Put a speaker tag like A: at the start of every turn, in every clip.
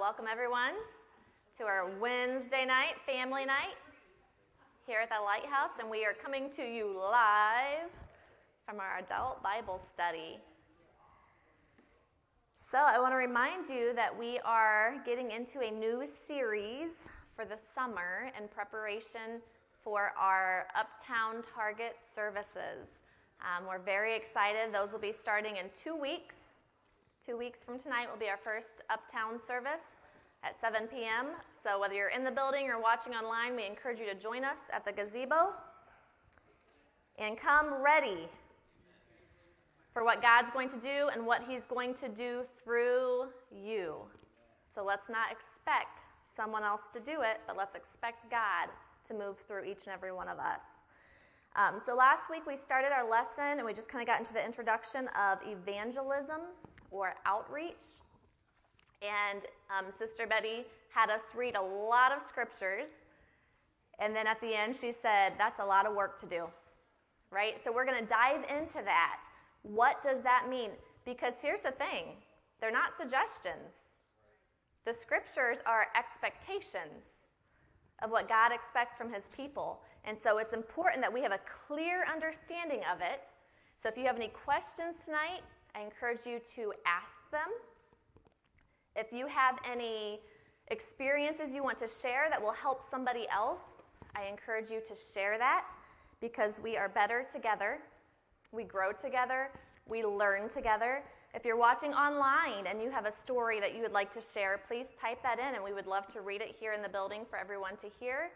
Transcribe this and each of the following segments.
A: Welcome everyone to our Wednesday night family night here at the Lighthouse, and we are coming to you live from our adult Bible study. So I want to remind you that we are getting into a new series for the summer in preparation for our Uptown Target services. We're very excited. Those will be starting in 2 weeks. 2 weeks from tonight will be our first Uptown service at 7 p.m. So whether you're in the building or watching online, we encourage you to join us at the gazebo and come ready for what God's going to do and what He's going to do through you. So let's not expect someone else to do it, but let's expect God to move through each and every one of us. So last week we started our lesson and we just kind of got into the introduction of evangelism or outreach. And Sister Betty had us read a lot of scriptures. And then at the end she said, that's a lot of work to do, right? So we're going to dive into that. What does that mean? Because here's the thing. They're not suggestions. The scriptures are expectations of what God expects from His people. And so it's important that we have a clear understanding of it. So if you have any questions tonight, I encourage you to ask them. If you have any experiences you want to share that will help somebody else, I encourage you to share that, because we are better together. We grow together. We learn together. If you're watching online and you have a story that you would like to share, please type that in, and we would love to read it here in the building for everyone to hear.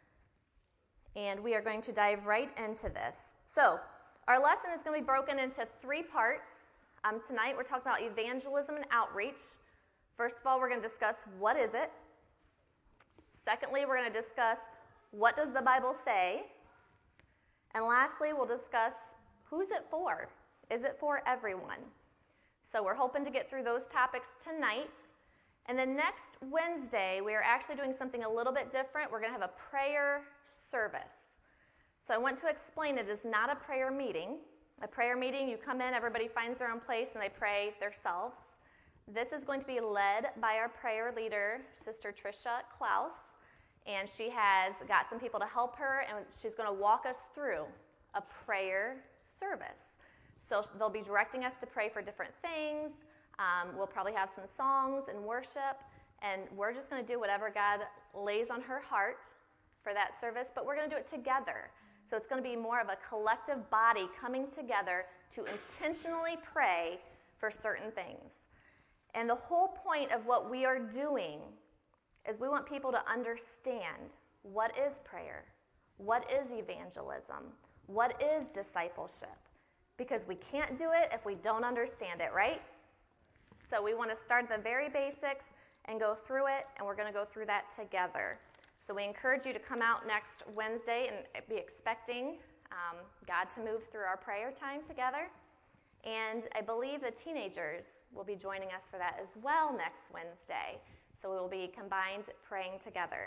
A: And we are going to dive right into this. So our lesson is going to be broken into 3 parts. Tonight we're talking about evangelism and outreach. First of all, we're going to discuss what is it. Secondly, we're going to discuss what does the Bible say. And lastly, we'll discuss who's it for. Is it for everyone? So we're hoping to get through those topics tonight. And then next Wednesday, we are actually doing something a little bit different. We're going to have a prayer service. So I want to explain it is not a prayer meeting. A prayer meeting, you come in, everybody finds their own place, and they pray themselves. This is going to be led by our prayer leader, Sister Tricia Klaus, and she has got some people to help her, and she's going to walk us through a prayer service. So they'll be directing us to pray for different things. We'll probably have some songs and worship, and we're just going to do whatever God lays on her heart for that service, but we're going to do it together. So it's going to be more of a collective body coming together to intentionally pray for certain things. And the whole point of what we are doing is we want people to understand what is prayer, what is evangelism, what is discipleship, because we can't do it if we don't understand it, right? So we want to start at the very basics and go through it, and we're going to go through that together. So we encourage you to come out next Wednesday and be expecting God to move through our prayer time together. And I believe the teenagers will be joining us for that as well next Wednesday. So we will be combined praying together.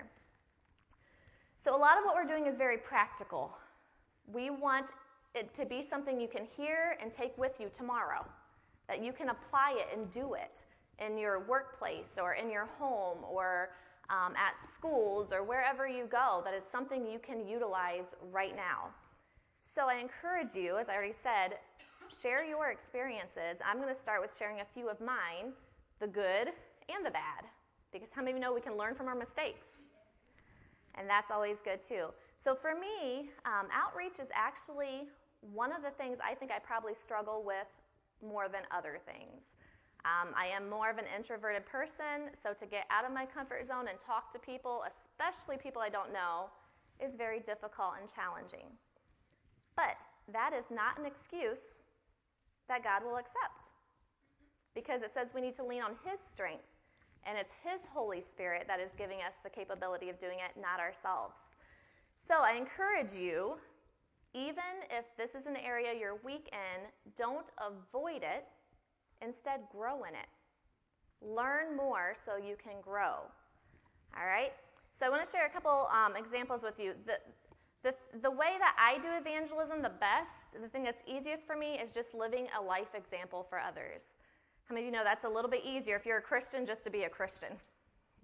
A: So a lot of what we're doing is very practical. We want it to be something you can hear and take with you tomorrow, that you can apply it and do it in your workplace or in your home or at schools or wherever you go, that it's something you can utilize right now. So I encourage you, as I already said, share your experiences. I'm going to start with sharing a few of mine, the good and the bad, because how many of you know we can learn from our mistakes? And that's always good too. So for me, outreach is actually one of the things I think I probably struggle with more than other things. I am more of an introverted person, so to get out of my comfort zone and talk to people, especially people I don't know, is very difficult and challenging. But that is not an excuse that God will accept, because it says we need to lean on His strength, and it's His Holy Spirit that is giving us the capability of doing it, not ourselves. So I encourage you, even if this is an area you're weak in, don't avoid it. Instead, grow in it. Learn more so you can grow. All right? So I want to share a couple examples with you. The way that I do evangelism the best, the thing that's easiest for me, is just living a life example for others. How many of you know that's a little bit easier if you're a Christian just to be a Christian?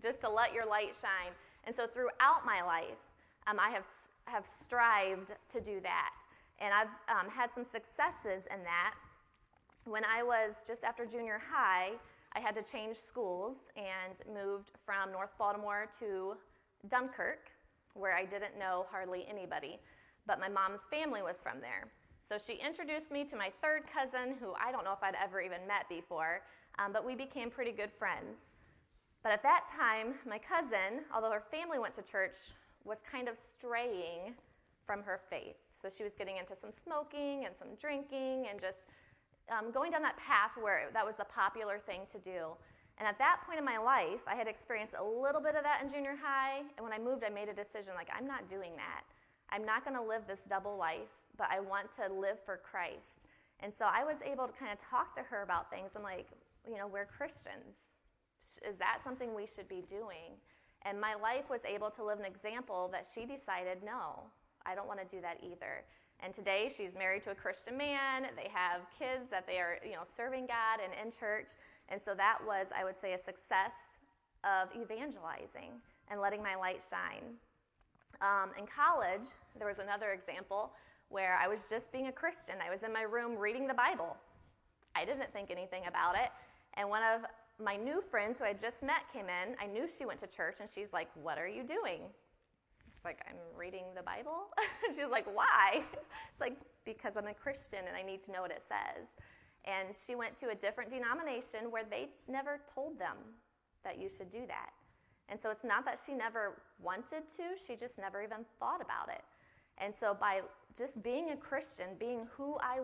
A: just to let your light shine. And so throughout my life, I have strived to do that. And I've had some successes in that. When I was just after junior high, I had to change schools and moved from North Baltimore to Dunkirk, where I didn't know hardly anybody, but my mom's family was from there. So she introduced me to my third cousin, who I don't know if I'd ever even met before, but we became pretty good friends. But at that time, my cousin, although her family went to church, was kind of straying from her faith. So she was getting into some smoking and some drinking and just going down that path where that was the popular thing to do. And at that point in my life, I had experienced a little bit of that in junior high, and when I moved, I made a decision, like, I'm not doing that. I'm not going to live this double life, but I want to live for Christ. And so I was able to kind of talk to her about things. I'm like, we're Christians. Is that something we should be doing? And my life was able to live an example that she decided, no, I don't want to do that either. And today she's married to a Christian man. They have kids that they are, serving God and in church. And so that was, I would say, a success of evangelizing and letting my light shine. In college, there was another example where I was just being a Christian. I was in my room reading the Bible. I didn't think anything about it. And one of my new friends who I just met came in. I knew she went to church, and she's like, "What are you doing?" It's like, "I'm reading the Bible." She's like, "Why?" It's like, "Because I'm a Christian and I need to know what it says." And she went to a different denomination where they never told them that you should do that. And so it's not that she never wanted to, she just never even thought about it. And so by just being a Christian, being who I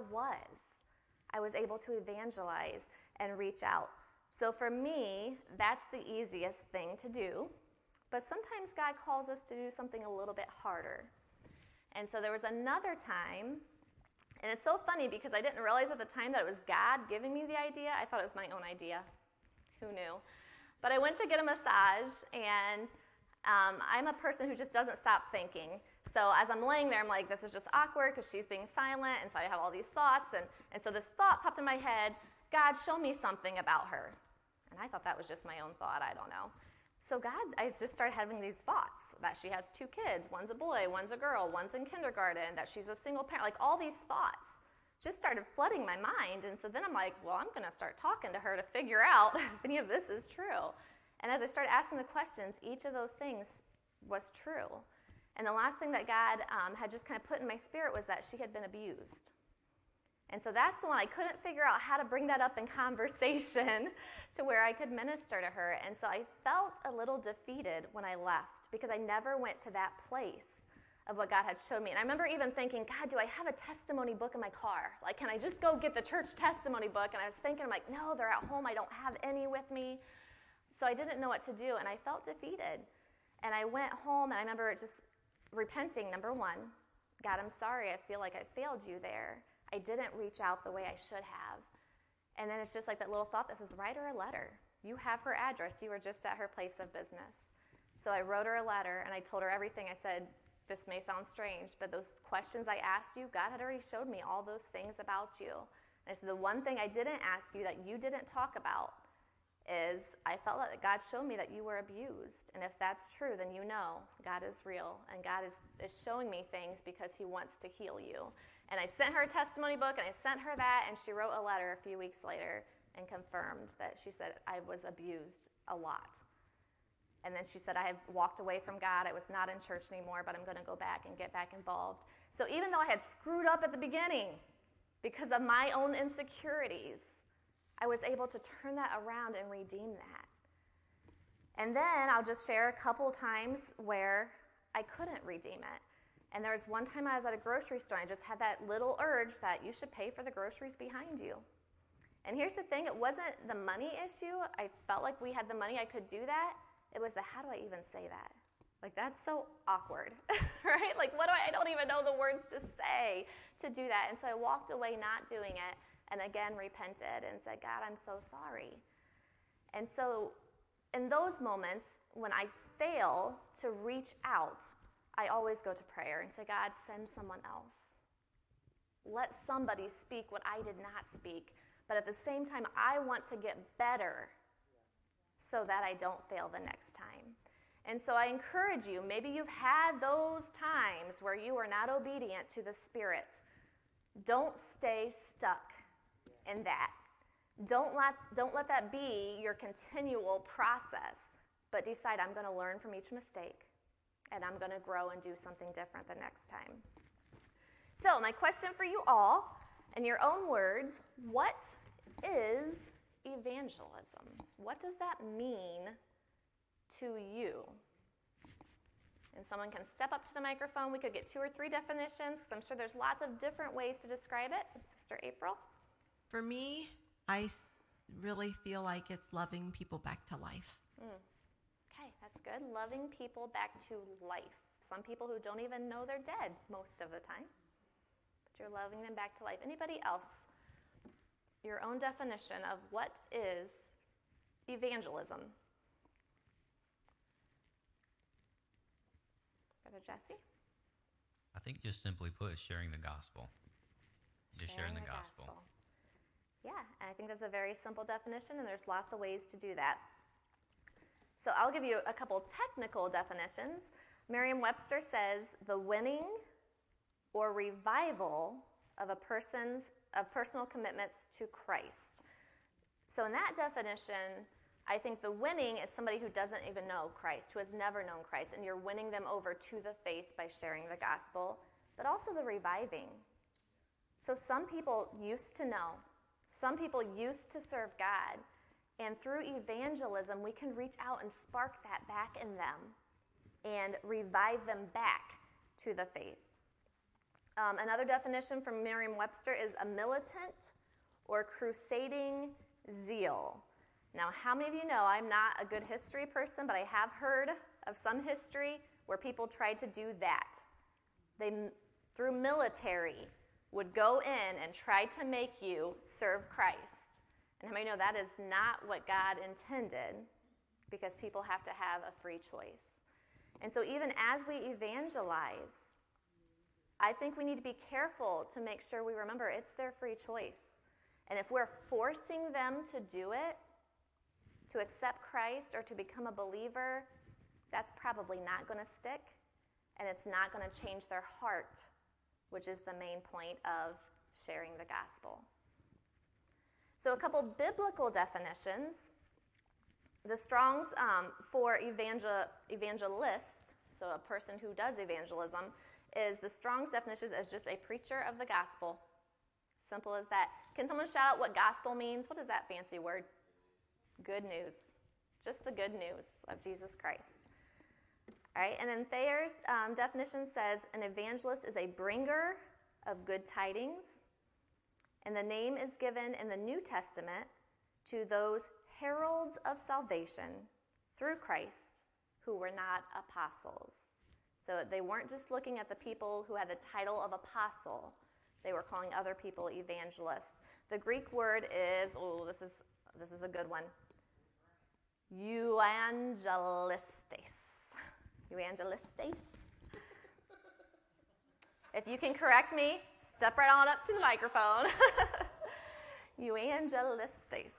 A: was able to evangelize and reach out. So for me, that's the easiest thing to do. But sometimes God calls us to do something a little bit harder. And so there was another time, and it's so funny because I didn't realize at the time that it was God giving me the idea. I thought it was my own idea. Who knew? But I went to get a massage, and I'm a person who just doesn't stop thinking. So as I'm laying there, I'm like, this is just awkward because she's being silent, and so I have all these thoughts. And so this thought popped in my head, God, show me something about her. And I thought that was just my own thought. I don't know. So I just started having these thoughts that she has 2 kids. One's a boy, one's a girl, one's in kindergarten, that she's a single parent. Like all these thoughts just started flooding my mind. And so then I'm like, well, I'm going to start talking to her to figure out if any of this is true. And as I started asking the questions, each of those things was true. And the last thing that God had just kind of put in my spirit was that she had been abused. And so that's the one I couldn't figure out how to bring that up in conversation to where I could minister to her. And so I felt a little defeated when I left because I never went to that place of what God had showed me. And I remember even thinking, God, do I have a testimony book in my car? Like, can I just go get the church testimony book? And I was thinking, I'm like, no, they're at home. I don't have any with me. So I didn't know what to do, and I felt defeated. And I went home, and I remember just repenting, number one. God, I'm sorry. I feel like I failed you there. I didn't reach out the way I should have. And then it's just like that little thought that says, write her a letter. You have her address. You were just at her place of business. So I wrote her a letter, and I told her everything. I said, this may sound strange, but those questions I asked you, God had already showed me all those things about you. And I said, the one thing I didn't ask you that you didn't talk about is I felt like God showed me that you were abused. And if that's true, then you know God is real, and God is showing me things because he wants to heal you. And I sent her a testimony book, and I sent her that, and she wrote a letter a few weeks later and confirmed that she said, I was abused a lot. And then she said, I have walked away from God. I was not in church anymore, but I'm going to go back and get back involved. So even though I had screwed up at the beginning because of my own insecurities, I was able to turn that around and redeem that. And then I'll just share a couple times where I couldn't redeem it. And there was one time I was at a grocery store, and I just had that little urge that you should pay for the groceries behind you. And here's the thing, it wasn't the money issue. I felt like we had the money, I could do that. It was the, how do I even say that? Like, that's so awkward, right? Like, I don't even know the words to say to do that. And so I walked away not doing it, and again repented and said, God, I'm so sorry. And so in those moments, when I fail to reach out, I always go to prayer and say, God, send someone else. Let somebody speak what I did not speak. But at the same time, I want to get better so that I don't fail the next time. And so I encourage you, maybe you've had those times where you are not obedient to the Spirit. Don't stay stuck in that. Don't let that be your continual process, but decide I'm going to learn from each mistake, and I'm going to grow and do something different the next time. So my question for you all, in your own words, what is evangelism? What does that mean to you? And someone can step up to the microphone. We could get 2 or 3 definitions, because I'm sure there's lots of different ways to describe it. Sister April?
B: For me, I really feel like it's loving people back to life.
A: Okay, that's good. Loving people back to life. Some people who don't even know they're dead most of the time, but you're loving them back to life. Anybody else? Your own definition of what is evangelism? Brother Jesse?
C: I think just simply put, sharing the gospel. Just sharing the gospel.
A: Yeah, and I think that's a very simple definition, and there's lots of ways to do that. So I'll give you a couple technical definitions. Merriam-Webster says the winning or revival of personal commitments to Christ. So in that definition, I think the winning is somebody who doesn't even know Christ, who has never known Christ, and you're winning them over to the faith by sharing the gospel, but also the reviving. So some people used to know. Some people used to serve God, and through evangelism, we can reach out and spark that back in them and revive them back to the faith. Another definition from Merriam-Webster is a militant or crusading zeal. Now, how many of you know I'm not a good history person, but I have heard of some history where people tried to do that. They, through military, would go in and try to make you serve Christ. And how many know that is not what God intended, because people have to have a free choice. And so even as we evangelize, I think we need to be careful to make sure we remember it's their free choice. And if we're forcing them to do it, to accept Christ or to become a believer, that's probably not going to stick, and it's not going to change their heart, which is the main point of sharing the gospel. So a couple biblical definitions. The Strong's for evangelist, so a person who does evangelism, is the Strong's definition as just a preacher of the gospel. Simple as that. Can someone shout out what gospel means? What is that fancy word? Good news. Just the good news of Jesus Christ. All right, and then Thayer's definition says an evangelist is a bringer of good tidings, and the name is given in the New Testament to those heralds of salvation through Christ who were not apostles. So they weren't just looking at the people who had the title of apostle. They were calling other people evangelists. The Greek word is, this is a good one, euangelistes. Euangelistes. If you can correct me, step right on up to the microphone. Euangelistes,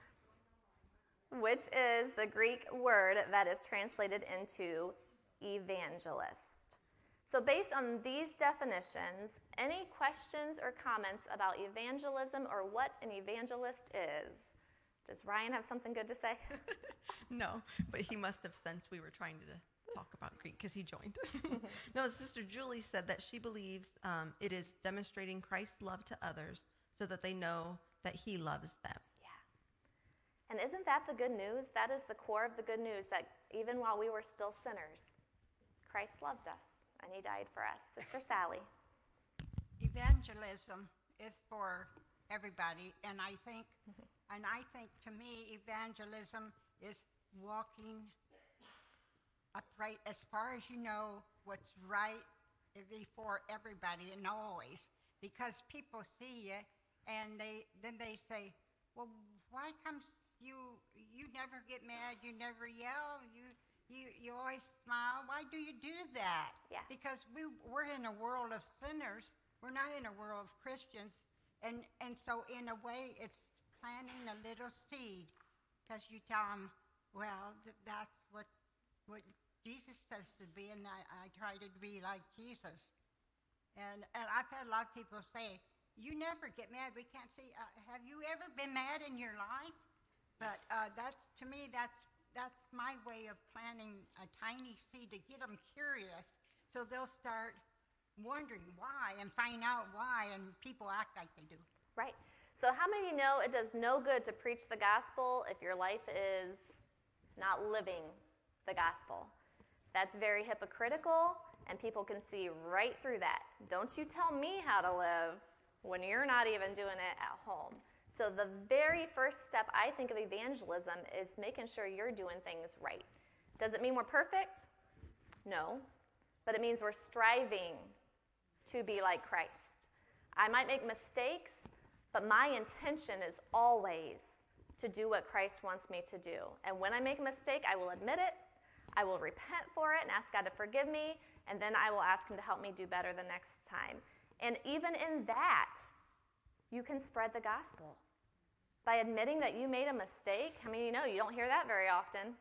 A: which is the Greek word that is translated into evangelist. So based on these definitions, any questions or comments about evangelism or what an evangelist is? Does Ryan have something good to say?
B: No, but he must have sensed we were trying to talk about Greek because he joined. No, Sister Julie said that she believes it is demonstrating Christ's love to others so that they know that he loves them.
A: Yeah. And isn't that the good news? That is the core of the good news, that even while we were still sinners, Christ loved us and he died for us. Sister Sally.
D: Evangelism is for everybody, and I think to me evangelism is walking upright as far as you know what's right before everybody and always, because people see you and then they say, well, why comes you never get mad, you never yell, you always smile, why do you do that?
A: Yeah.
D: Because we're in a world of sinners, we're not in a world of Christians, and so in a way it's planting a little seed, because you tell them, Well, that's what Jesus says to be, and I try to be like Jesus. And I've had a lot of people say, "You never get mad. We can't see. Have you ever been mad in your life?" But that's, to me, that's my way of planting a tiny seed to get them curious, so they'll start wondering why and find out why, and people act like they do.
A: Right. So how many of you know it does no good to preach the gospel if your life is not living the gospel? That's very hypocritical, and people can see right through that. Don't you tell me how to live when you're not even doing it at home. So the very first step, I think, of evangelism is making sure you're doing things right. Does it mean we're perfect? No. But it means we're striving to be like Christ. I might make mistakes, but my intention is always to do what Christ wants me to do. And when I make a mistake, I will admit it, I will repent for it and ask God to forgive me, and then I will ask him to help me do better the next time. And even in that, you can spread the gospel. By admitting that you made a mistake, I mean, you don't hear that very often.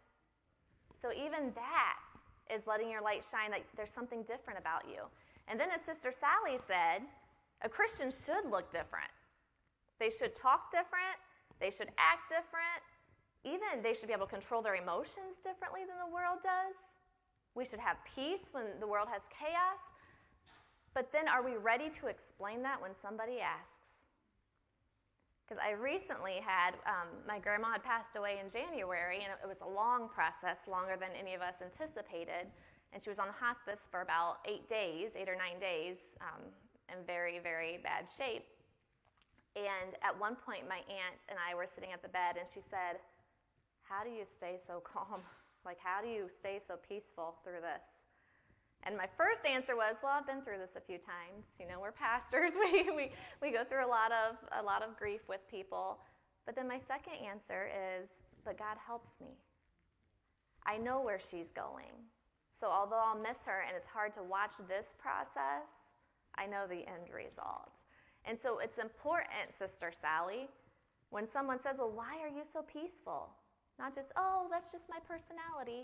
A: So even that is letting your light shine, that there's something different about you. And then as Sister Sally said, a Christian should look different. They should talk different. They should act different. Even they should be able to control their emotions differently than the world does. We should have peace when the world has chaos. But then are we ready to explain that when somebody asks? Because I recently had, my grandma had passed away in January, and it was a long process, longer than any of us anticipated. And she was on hospice for about 8 or 9 days, in very, very bad shape. And at one point, my aunt and I were sitting at the bed, and she said, "How do you stay so calm? Like, how do you stay so peaceful through this?" And my first answer was, well, I've been through this a few times. We're pastors. We go through a lot of grief with people. But then my second answer is, but God helps me. I know where she's going. So although I'll miss her and it's hard to watch this process, I know the end result. And so it's important, Sister Sally, when someone says, well, why are you so peaceful? Not just, oh, that's just my personality.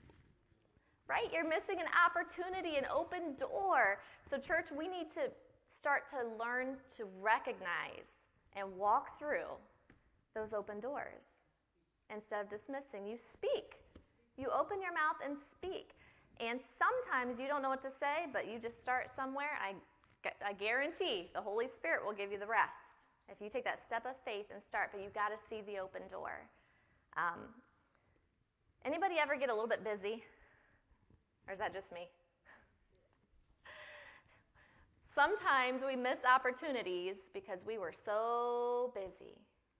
A: Right? You're missing an opportunity, an open door. So church, we need to start to learn to recognize and walk through those open doors. Instead of dismissing, you speak. You open your mouth and speak. And sometimes you don't know what to say, but you just start somewhere. I guarantee the Holy Spirit will give you the rest if you take that step of faith and start, but you've got to see the open door. Anybody ever get a little bit busy? Or is that just me? Sometimes we miss opportunities because we were so busy.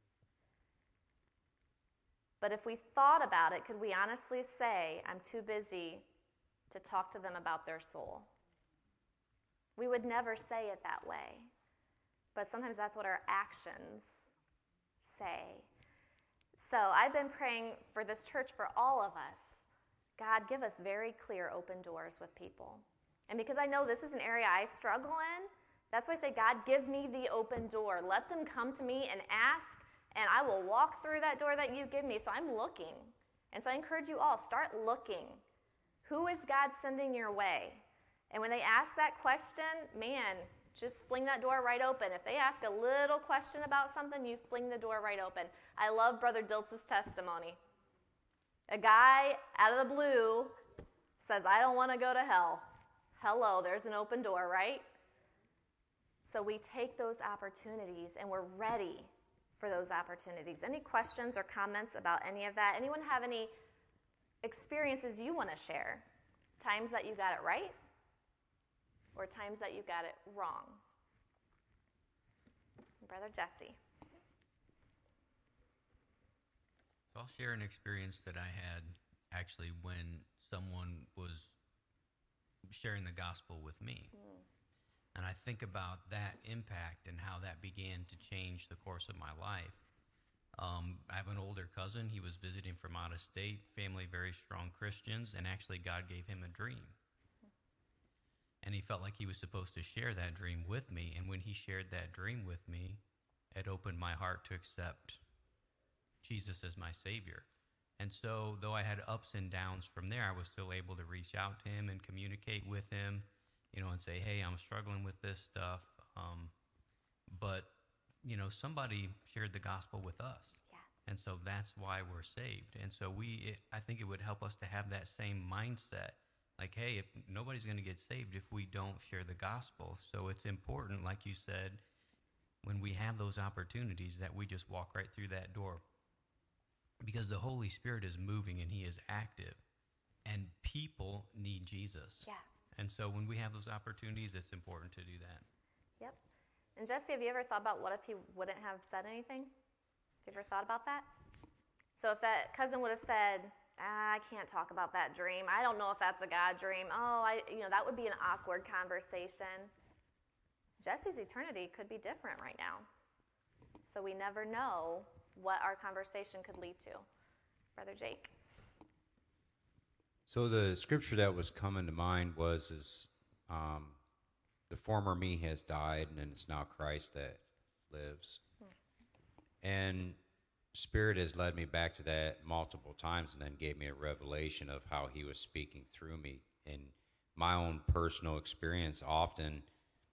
A: But if we thought about it, could we honestly say, I'm too busy to talk to them about their soul? We would never say it that way. But sometimes that's what our actions say. So I've been praying for this church, for all of us. God, give us very clear open doors with people. And because I know this is an area I struggle in, that's why I say, God, give me the open door. Let them come to me and ask, and I will walk through that door that you give me. So I'm looking. And so I encourage you all, start looking. Who is God sending your way? And when they ask that question, man, just fling that door right open. If they ask a little question about something, you fling the door right open. I love Brother Diltz's testimony. A guy out of the blue says, I don't want to go to hell. Hello, there's an open door, right? So we take those opportunities and we're ready for those opportunities. Any questions or comments about any of that? Anyone have any experiences you want to share? Times that you got it right or times that you got it wrong? Brother Jesse.
C: So I'll share an experience that I had actually when someone was sharing the gospel with me. And I think about that impact and how that began to change the course of my life. I have an older cousin. He was visiting from out of state, family, very strong Christians, and actually God gave him a dream. And he felt like he was supposed to share that dream with me. And when he shared that dream with me, it opened my heart to accept Jesus as my Savior And so, though I had ups and downs from there, I was still able to reach out to him and communicate with him, and say, hey, I'm struggling with this stuff. But, somebody shared the gospel with us.
A: Yeah.
C: And so that's why we're saved. And so I think it would help us to have that same mindset. Like, hey, if nobody's going to get saved if we don't share the gospel. So it's important, like you said, when we have those opportunities that we just walk right through that door. Because the Holy Spirit is moving and he is active. And people need Jesus.
A: Yeah.
C: And so when we have those opportunities, it's important to do that.
A: Yep. And Jesse, have you ever thought about what if he wouldn't have said anything? Have you ever thought about that? So if that cousin would have said, I can't talk about that dream. I don't know if that's a God dream. That would be an awkward conversation. Jesse's eternity could be different right now. So we never know what our conversation could lead to. Brother Jake.
E: So the scripture that was coming to mind was the former me has died, and it's now Christ that lives. And Spirit has led me back to that multiple times and then gave me a revelation of how he was speaking through me. In my own personal experience, often,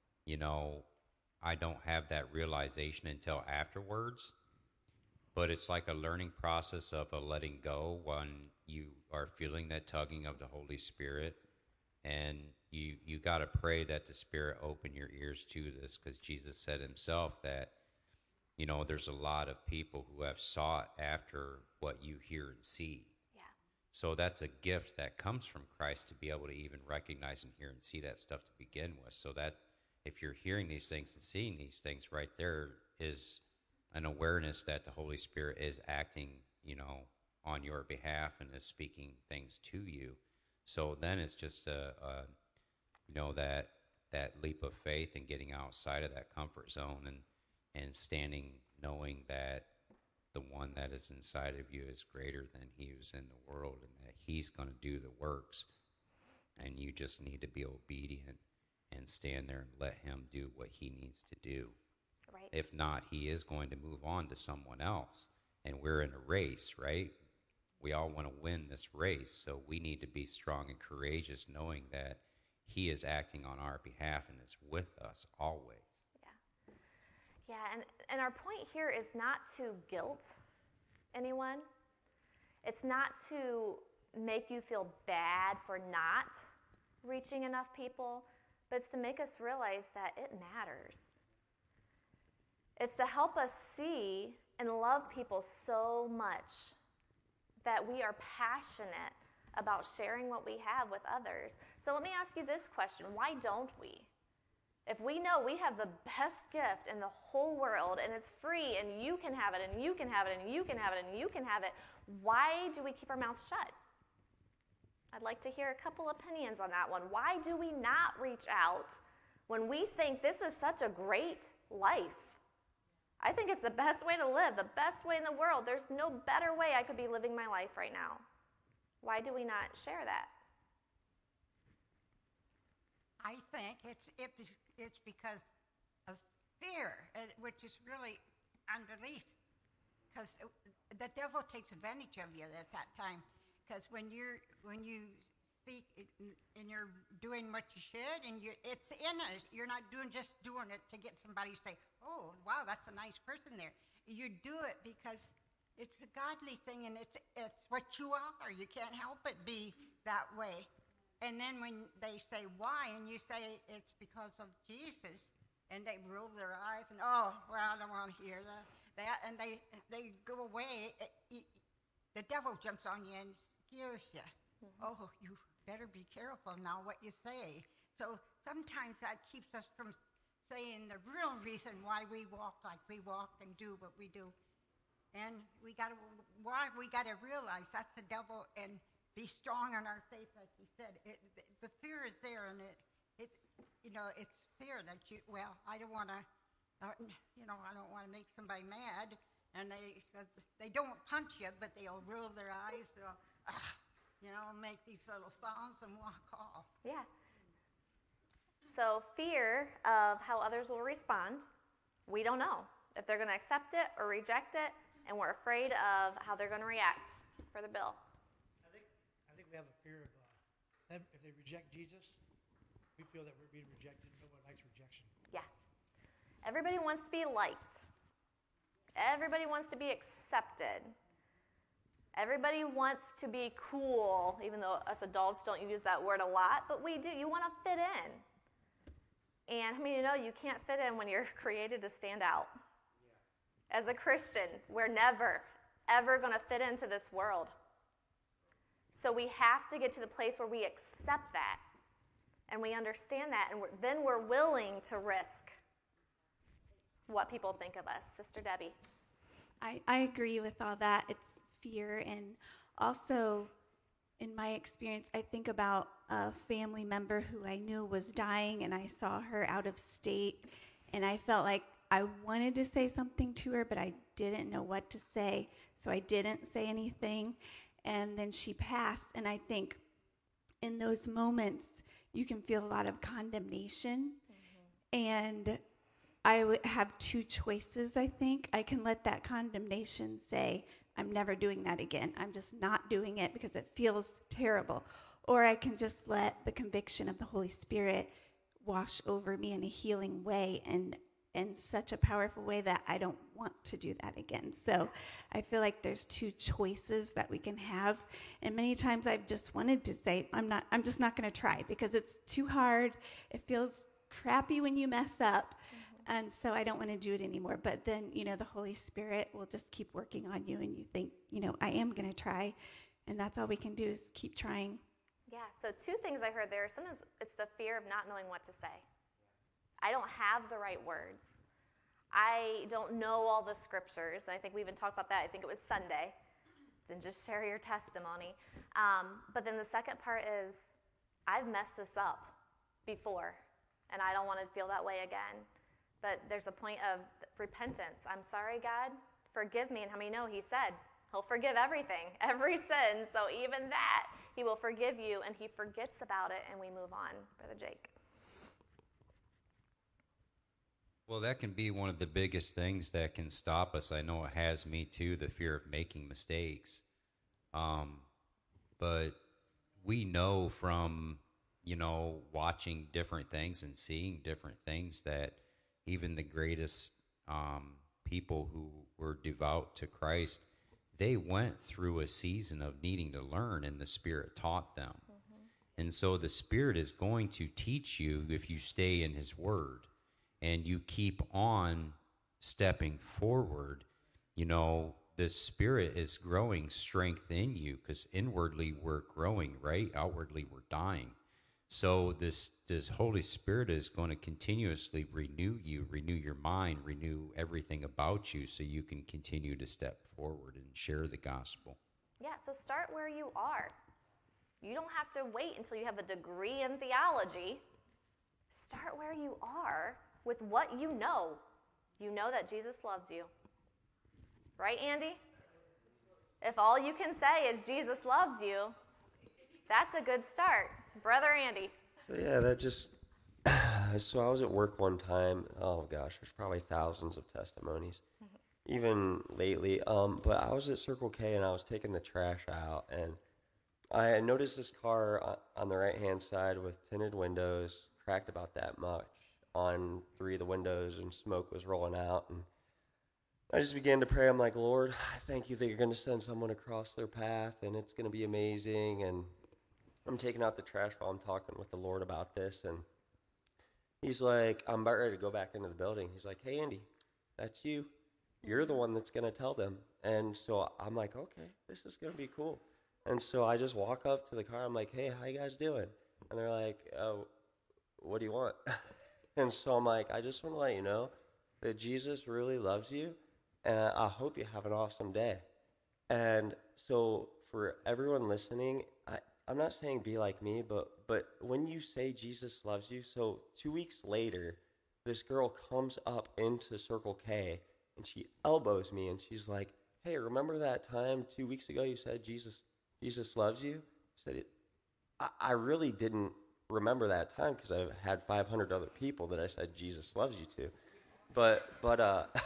E: I don't have that realization until afterwards. But it's like a learning process of a letting go when you are feeling that tugging of the Holy Spirit. And you got to pray that the Spirit open your ears to this, because Jesus said himself that, there's a lot of people who have sought after what you hear and see.
A: Yeah.
E: So that's a gift that comes from Christ, to be able to even recognize and hear and see that stuff to begin with. So that if you're hearing these things and seeing these things, right there is an awareness that the Holy Spirit is acting, on your behalf and is speaking things to you. So then it's just that leap of faith and getting outside of that comfort zone and standing, knowing that the one that is inside of you is greater than he who's in the world, and that he's going to do the works. And you just need to be obedient and stand there and let him do what he needs to do.
A: Right.
E: If not, he is going to move on to someone else. And we're in a race, right? We all want to win this race. So we need to be strong and courageous, knowing that he is acting on our behalf and is with us always.
A: Yeah, and our point here is not to guilt anyone. It's not to make you feel bad for not reaching enough people, but it's to make us realize that it matters. It's to help us see and love people so much that we are passionate about sharing what we have with others. So let me ask you this question. Why don't we? If we know we have the best gift in the whole world and it's free and you can have it and you can have it and you can have it and you can have it, why do we keep our mouths shut? I'd like to hear a couple opinions on that one. Why do we not reach out when we think this is such a great life? I think it's the best way to live, the best way in the world. There's no better way I could be living my life right now. Why do we not share that?
D: I think it's because of fear, which is really unbelief. Because the devil takes advantage of you at that time. Because when you speak and you're doing what you should, and it's in it. You're not just doing it to get somebody to say, "Oh, wow, that's a nice person there." You do it because it's a godly thing, and it's what you are. You can't help but be that way. And then when they say why, and you say it's because of Jesus, and they roll their eyes and, oh, well, I don't want to hear that, and they go away, the devil jumps on you and scares you. Mm-hmm. Oh, you better be careful now what you say. So sometimes that keeps us from saying the real reason why we walk like we walk and do what we do. And we got to realize that's the devil, and be strong in our faith, like he said. The fear is there, and it's fear that I don't want to, I don't want to make somebody mad, and they don't punch you, but they'll roll their eyes, they'll, make these little sounds and walk off.
A: Yeah. So fear of how others will respond, we don't know if they're going to accept it or reject it, and we're afraid of how they're going to react. Brother Bill.
F: I think we have a fear of them. If they reject Jesus, we feel that we're being rejected. No one likes rejection.
A: Yeah. Everybody wants to be liked. Everybody wants to be accepted. Everybody wants to be cool, even though us adults don't use that word a lot, but we do. You want to fit in. And I mean, you know, you can't fit in when you're created to stand out. Yeah. As a Christian, we're never, ever going to fit into this world. So we have to get to the place where we accept that, and we understand that, and then we're willing to risk what people think of us. Sister Debbie.
G: I agree with all that. It's fear, and also in my experience, I think about a family member who I knew was dying, and I saw her out of state, and I felt like I wanted to say something to her, but I didn't know what to say, so I didn't say anything, and then she passed, and I think in those moments, you can feel a lot of condemnation, and I would have two choices, I think. I can let that condemnation say, I'm never doing that again. I'm just not doing it because it feels terrible. Or I can just let the conviction of the Holy Spirit wash over me in a healing way and in such a powerful way that I don't want to do that again. So I feel like there's two choices that we can have. And many times I've just wanted to say, I'm just not going to try because it's too hard. It feels crappy when you mess up. And so I don't want to do it anymore. But then, you know, the Holy Spirit will just keep working on you, and you think, you know, I am going to try. And that's all we can do is keep trying.
A: Yeah, so two things I heard there. Sometimes it's the fear of not knowing what to say. I don't have the right words. I don't know all the scriptures. I think we even talked about that. I think it was Sunday. And just share your testimony. But then the second part is I've messed this up before, and I don't want to feel that way again. But there's a point of repentance. I'm sorry, God, forgive me. And how many know he said he'll forgive everything, every sin. So even that, he will forgive you, and he forgets about it, and we move on. Brother Jake.
E: Well, that can be one of the biggest things that can stop us. I know it has me too, the fear of making mistakes. But we know from, you know, watching different things and seeing different things that even the greatest people who were devout to Christ, they went through a season of needing to learn, and the Spirit taught them. Mm-hmm. And so the Spirit is going to teach you if you stay in his word and you keep on stepping forward. You know, the Spirit is growing strength in you, because inwardly we're growing, right? Outwardly we're dying. So this Holy Spirit is going to continuously renew you, renew your mind, renew everything about you, so you can continue to step forward and share the gospel.
A: Yeah, so start where you are. You don't have to wait until you have a degree in theology. Start where you are with what you know. You know that Jesus loves you. Right, Andy? If all you can say is Jesus loves you, that's a good start. Brother Andy.
H: Yeah, that just, so I was at work one time. Oh gosh, there's probably thousands of testimonies, even lately. But I was at Circle K and I was taking the trash out, and I noticed this car on the right-hand side with tinted windows, cracked about that much on 3 of the windows, and smoke was rolling out. And I just began to pray. I'm like, Lord, I thank you that you're going to send someone across their path, and it's going to be amazing. And I'm taking out the trash while I'm talking with the Lord about this, and he's like, I'm about ready to go back into the building. He's like, hey, Andy, that's you. You're the one that's going to tell them. And so I'm like, okay, this is going to be cool. And so I just walk up to the car. I'm like, hey, how you guys doing? And they're like, oh, what do you want? And so I'm like, I just want to let you know that Jesus really loves you, and I hope you have an awesome day. And so for everyone listening, I'm not saying be like me, but when you say Jesus loves you, so 2 weeks later, this girl comes up into Circle K, and she elbows me, and she's like, hey, remember that time 2 weeks ago you said Jesus loves you? I said, I really didn't remember that time, because I've had 500 other people that I said Jesus loves you to. But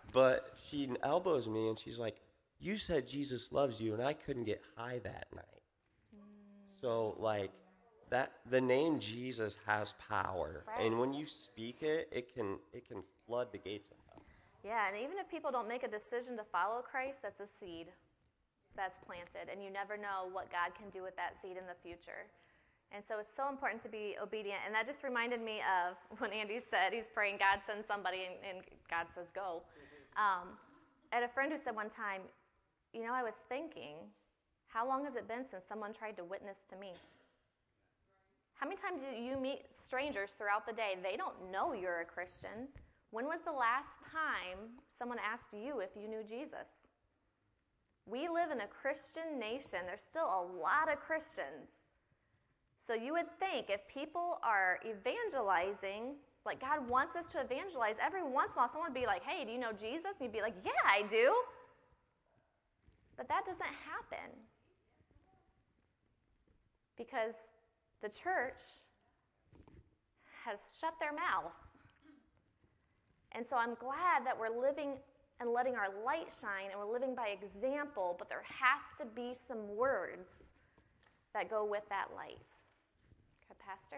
H: But she elbows me and she's like, you said Jesus loves you, and I couldn't get high that night. So, like, that the name Jesus has power,
A: Right.
H: and when you speak it, it can flood the gates of hell.
A: Yeah, and even if people don't make a decision to follow Christ, that's a seed that's planted, and you never know what God can do with that seed in the future. And so it's so important to be obedient. And that just reminded me of when Andy said he's praying God sends somebody, and God says go. I had a friend who said one time, you know, I was thinking, how long has it been since someone tried to witness to me? How many times do you meet strangers throughout the day? They don't know you're a Christian. When was the last time someone asked you if you knew Jesus? We live in a Christian nation. There's still a lot of Christians. So you would think if people are evangelizing, like God wants us to evangelize, every once in a while someone would be like, hey, do you know Jesus? And you'd be like, yeah, I do. But that doesn't happen. Because the church has shut their mouth. And so I'm glad that we're living and letting our light shine, and we're living by example, but there has to be some words that go with that light. Okay, Pastor?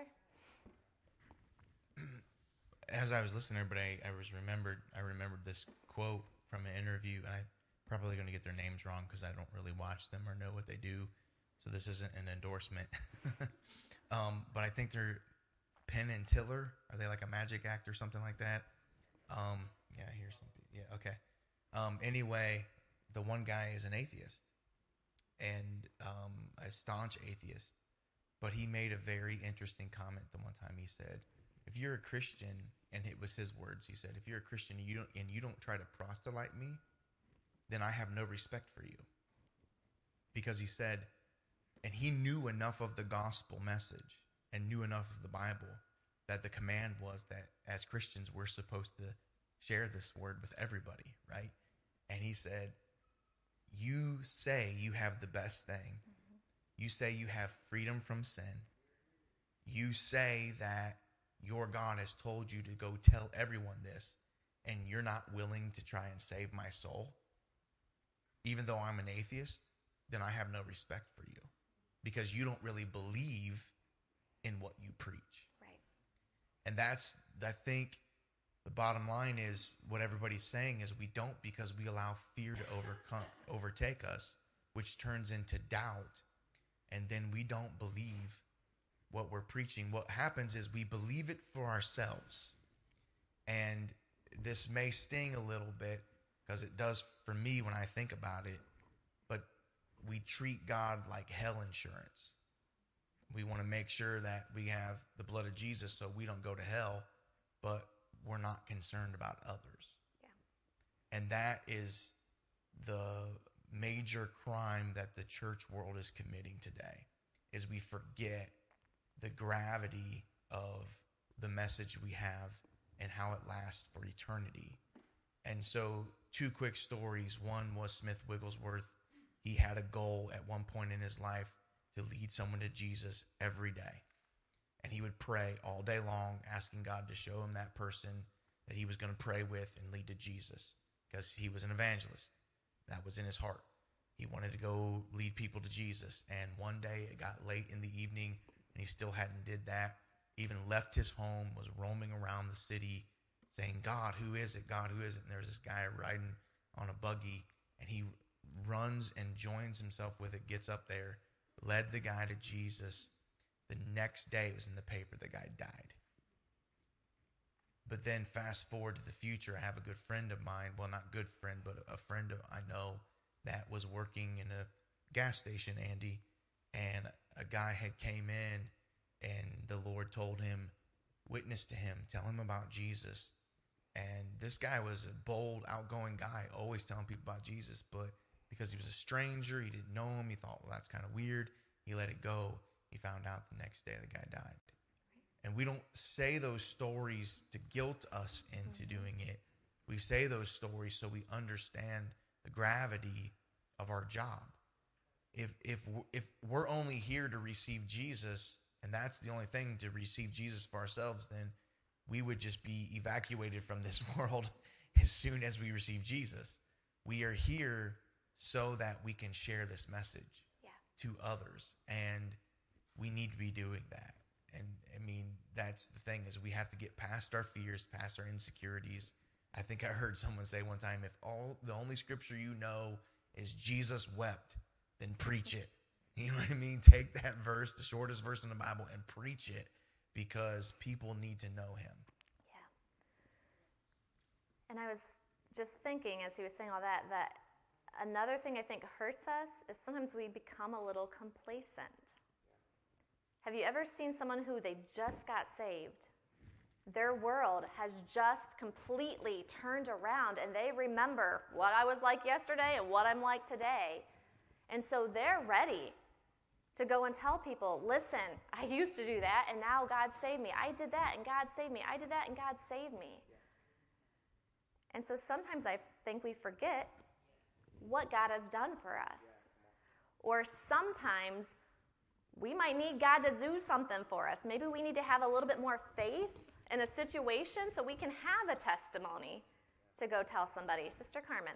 I: As I was listening, but I remembered this quote from an interview, and I'm probably going to get their names wrong because I don't really watch them or know what they do, so this isn't an endorsement. But I think they're Penn and Teller. Are they like a magic act or something like that? Yeah, here's something. Yeah, okay. Anyway, the one guy is an atheist, and a staunch atheist, but he made a very interesting comment the one time. He said, if you're a Christian, and it was his words, he said, if you're a Christian and you don't try to proselyte me, then I have no respect for you. Because he said, and he knew enough of the gospel message and knew enough of the Bible that the command was that as Christians, we're supposed to share this word with everybody, right? And he said, you say you have the best thing. Mm-hmm. You say you have freedom from sin. You say that your God has told you to go tell everyone this, and you're not willing to try and save my soul. Even though I'm an atheist, then I have no respect for you because you don't really believe in what you preach.
A: Right.
I: And that's, I think, the bottom line is what everybody's saying is we don't, because we allow fear to overtake us, which turns into doubt. And then we don't believe what we're preaching. What happens is we believe it for ourselves. And this may sting a little bit because it does for me when I think about it, but we treat God like hell insurance. We want to make sure that we have the blood of Jesus so we don't go to hell, but we're not concerned about others. Yeah. And that is the major crime that the church world is committing today, is we forget the gravity of the message we have and how it lasts for eternity. And so 2 quick stories. One was Smith Wigglesworth. He had a goal at one point in his life to lead someone to Jesus every day. And he would pray all day long, asking God to show him that person that he was going to pray with and lead to Jesus, because he was an evangelist. That was in his heart. He wanted to go lead people to Jesus. And one day it got late in the evening and he still hadn't did that. Even left his home, was roaming around the city saying, God, who is it? God, who is it? And there's this guy riding on a buggy, and he runs and joins himself with it, gets up there, led the guy to Jesus. The next day it was in the paper, the guy died. But then fast forward to the future, I have a good friend of mine, well, not good friend, but a friend of I know that was working in a gas station, Andy, and a guy had came in, and the Lord told him, witness to him, tell him about Jesus. And this guy was a bold, outgoing guy, always telling people about Jesus, but because he was a stranger, he didn't know him, he thought, well, that's kind of weird. He let it go. He found out the next day the guy died. And we don't say those stories to guilt us into doing it. We say those stories so we understand the gravity of our job. If we're only here to receive Jesus, and that's the only thing, to receive Jesus for ourselves, then we would just be evacuated from this world as soon as we receive Jesus. We are here so that we can share this message to others, and we need to be doing that. And I mean, that's the thing, is we have to get past our fears, past our insecurities. I think I heard someone say one time, if the only scripture you know is Jesus wept, then preach it. You know what I mean? Take that verse, the shortest verse in the Bible, and preach it, because people need to know him.
A: Yeah. And I was just thinking, as he was saying all that, that another thing I think hurts us is sometimes we become a little complacent. Have you ever seen someone who they just got saved? Their world has just completely turned around, and they remember what I was like yesterday and what I'm like today. And so they're ready to go and tell people, listen, I used to do that, and now God saved me. I did that, and God saved me. I did that, and God saved me. And so sometimes I think we forget what God has done for us. Or sometimes we might need God to do something for us. Maybe we need to have a little bit more faith in a situation so we can have a testimony to go tell somebody. Sister Carmen.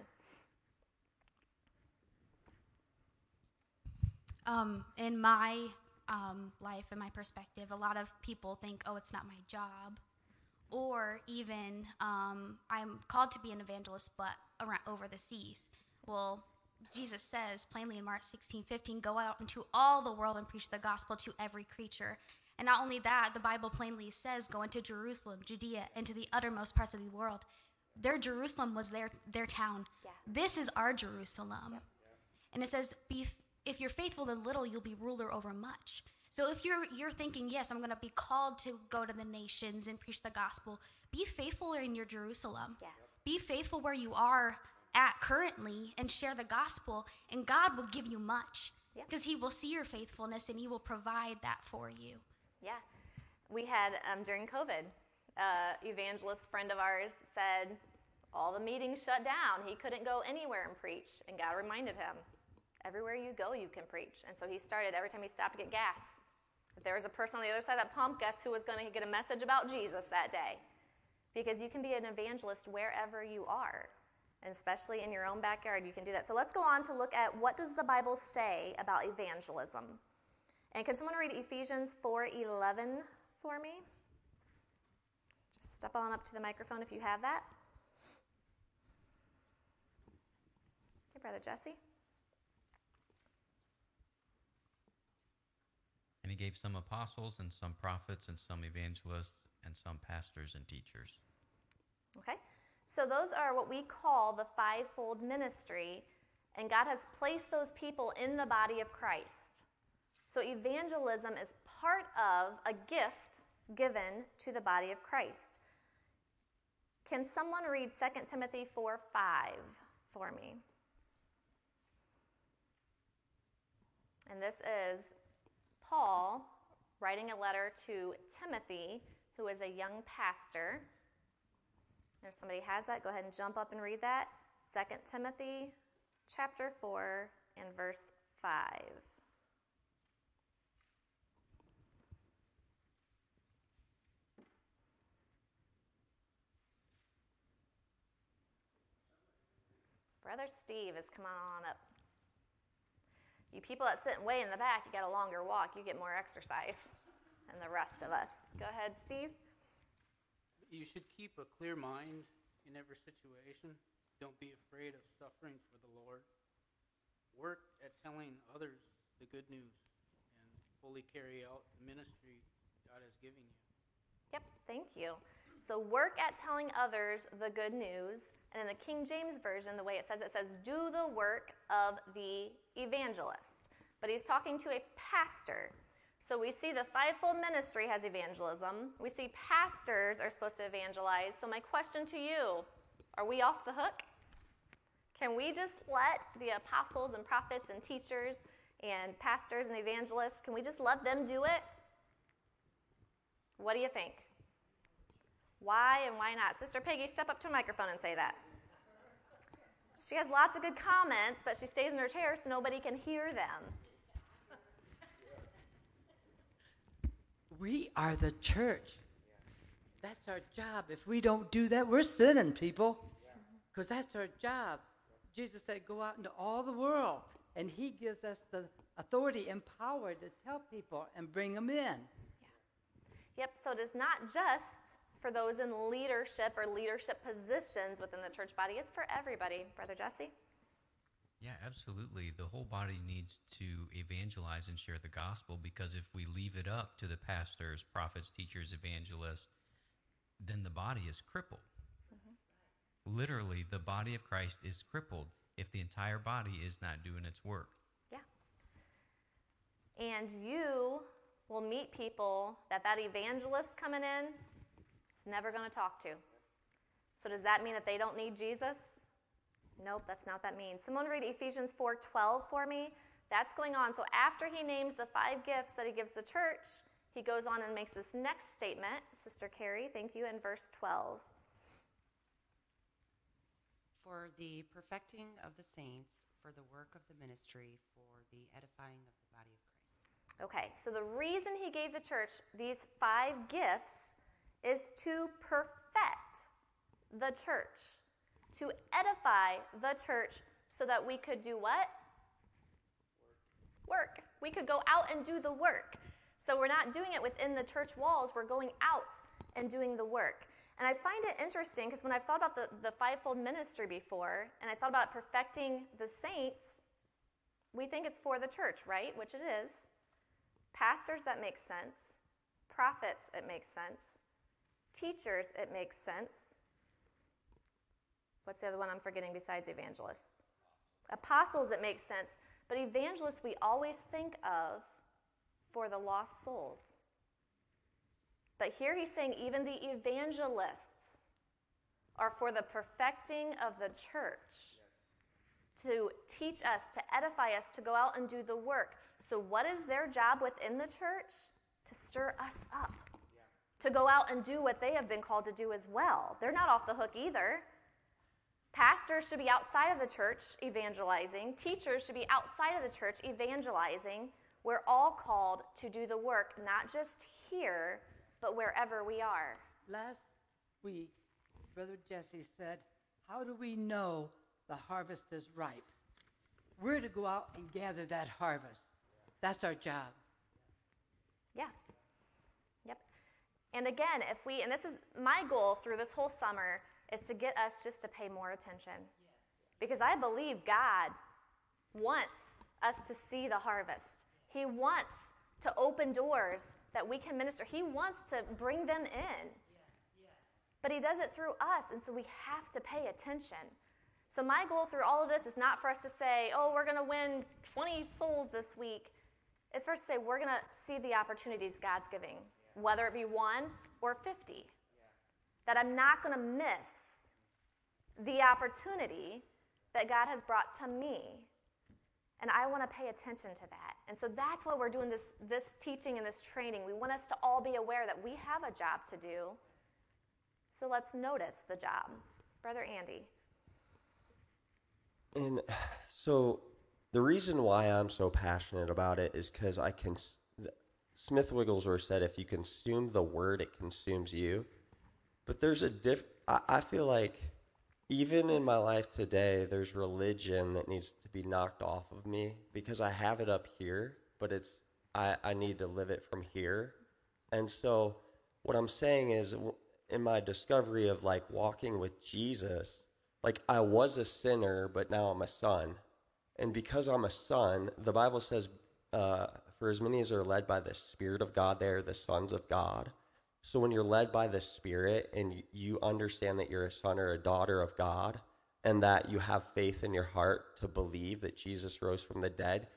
J: In my life and my perspective, a lot of people think, oh, it's not my job. Or even, I'm called to be an evangelist, but over the seas. Well, Jesus says plainly in Mark 16:15, go out into all the world and preach the gospel to every creature. And not only that, the Bible plainly says, go into Jerusalem, Judea, and to the uttermost parts of the world. Their Jerusalem was their town. Yeah. This is our Jerusalem. Yep. And it says, if you're faithful in little, you'll be ruler over much. So if you're thinking, yes, I'm going to be called to go to the nations and preach the gospel, be faithful in your Jerusalem. Yeah. Be faithful where you are at currently and share the gospel, and God will give you much, because he will see your faithfulness and he will provide that for you.
A: Yeah. We had, during COVID, evangelist friend of ours said all the meetings shut down. He couldn't go anywhere and preach, and God reminded him, everywhere you go, you can preach. And so he started, every time he stopped to get gas, if there was a person on the other side of that pump, guess who was going to get a message about Jesus that day? Because you can be an evangelist wherever you are, and especially in your own backyard, you can do that. So let's go on to look at, what does the Bible say about evangelism? And can someone read Ephesians 4:11 for me? Just step on up to the microphone if you have that. Okay, Brother Jesse.
C: And he gave some apostles and some prophets and some evangelists and some pastors and teachers.
A: Okay, so those are what we call the fivefold ministry, and God has placed those people in the body of Christ. So evangelism is part of a gift given to the body of Christ. Can someone read 2 Timothy 4:5 for me? And this is Paul writing a letter to Timothy, who is a young pastor. If somebody has that, go ahead and jump up and read that. 2 Timothy chapter 4 and verse 5. Brother Steve is coming on up. You people that sit way in the back, you got a longer walk, you get more exercise than the rest of us. Go ahead, Steve.
K: You should keep a clear mind in every situation. Don't be afraid of suffering for the Lord. Work at telling others the good news and fully carry out the ministry God has given you.
A: Yep, thank you. So work at telling others the good news. And in the King James Version, the way it says, do the work of the evangelist. But he's talking to a pastor. So we see the fivefold ministry has evangelism. We see pastors are supposed to evangelize. So my question to you, are we off the hook? Can we just let the apostles and prophets and teachers and pastors and evangelists, can we just let them do it? What do you think? Why and why not? Sister Peggy, step up to a microphone and say that. She has lots of good comments, but she stays in her chair so nobody can hear them.
L: We are the church. That's our job. If we don't do that, we're sinning, people. because that's our job. Jesus said, go out into all the world, and he gives us the authority and power to tell people and bring them in.
A: Yep, so it is not just for those in leadership or leadership positions within the church body. It's for everybody. Brother Jesse?
C: Yeah, absolutely. The whole body needs to evangelize and share the gospel, because if we leave it up to the pastors, prophets, teachers, evangelists, then the body is crippled. Mm-hmm. Literally, the body of Christ is crippled if the entire body is not doing its work.
A: Yeah. And you will meet people that evangelist coming in is never going to talk to. So does that mean that they don't need Jesus? Nope, that's not what that means. Someone read Ephesians 4:12 for me. That's going on. So after he names the 5 gifts that he gives the church, he goes on and makes this next statement. Sister Carrie, thank you, in verse 12.
M: For the perfecting of the saints, for the work of the ministry, for the edifying of the body of Christ.
A: Okay, so the reason he gave the church these 5 gifts is to perfect the church, to edify the church so that we could do what? Work. We could go out and do the work. So we're not doing it within the church walls. We're going out and doing the work. And I find it interesting because when I've thought about the fivefold ministry before, and I thought about perfecting the saints, we think it's for the church, right? Which it is. Pastors, that makes sense. Prophets, it makes sense. Teachers, it makes sense. What's the other one I'm forgetting besides evangelists? Apostles, it makes sense. But evangelists, we always think of for the lost souls. But here he's saying even the evangelists are for the perfecting of the church, to teach us, to edify us, to go out and do the work. So what is their job within the church? To stir us up, to go out and do what they have been called to do as well. They're not off the hook either. Pastors should be outside of the church evangelizing. Teachers should be outside of the church evangelizing. We're all called to do the work, not just here, but wherever we are.
L: Last week, Brother Jesse said, how do we know the harvest is ripe? We're to go out and gather that harvest. That's our job.
A: Yeah. Yep. And again, and this is my goal through this whole summer, is to get us just to pay more attention. Yes. Because I believe God wants us to see the harvest. He wants to open doors that we can minister. He wants to bring them in. Yes. But he does it through us, and so we have to pay attention. So my goal through all of this is not for us to say, oh, we're going to win 20 souls this week. It's for us to say we're going to see the opportunities God's giving, whether it be 1 or 50. That I'm not going to miss the opportunity that God has brought to me. And I want to pay attention to that. And so that's why we're doing this teaching and this training. We want us to all be aware that we have a job to do. So let's notice the job. Brother Andy.
H: And so the reason why I'm so passionate about it is because Smith Wigglesworth said, if you consume the word, it consumes you. But there's I feel like even in my life today, there's religion that needs to be knocked off of me because I have it up here, but I need to live it from here. And so what I'm saying is, in my discovery of like walking with Jesus, like I was a sinner, but now I'm a son. And because I'm a son, the Bible says, for as many as are led by the Spirit of God, they are the sons of God. So when you're led by the Spirit and you understand that you're a son or a daughter of God and that you have faith in your heart to believe that Jesus rose from the dead,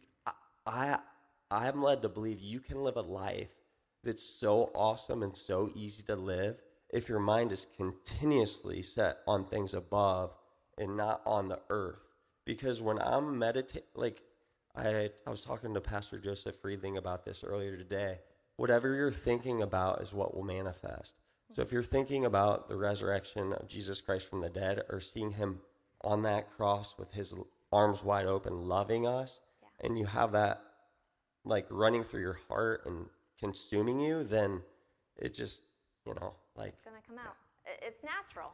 H: I'm led to believe you can live a life that's so awesome and so easy to live if your mind is continuously set on things above and not on the earth. Because when I'm meditating, like I was talking to Pastor Joseph Friedling about this earlier today, whatever you're thinking about is what will manifest. So if you're thinking about the resurrection of Jesus Christ from the dead or seeing him on that cross with his arms wide open, loving us, and you have that like running through your heart and consuming you, then it just, like...
A: It's going to come out. It's natural.